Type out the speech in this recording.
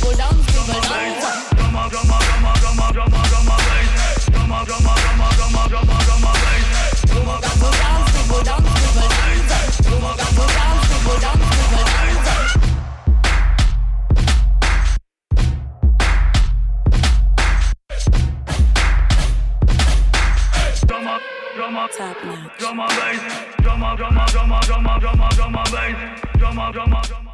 scribble down, scribble down. Drama, drama, drama, drama, drama, drama, bass. Drama, drama, drama, drama, drama, drama, bass. Drama, Scribble down, scribble down, scribble down. Scribble down, scribble down, scribble down. drama, drama, Top notch. drama, bass. Drama, drama, drama, drama, drama, drama, bass. Drama, drama, drama.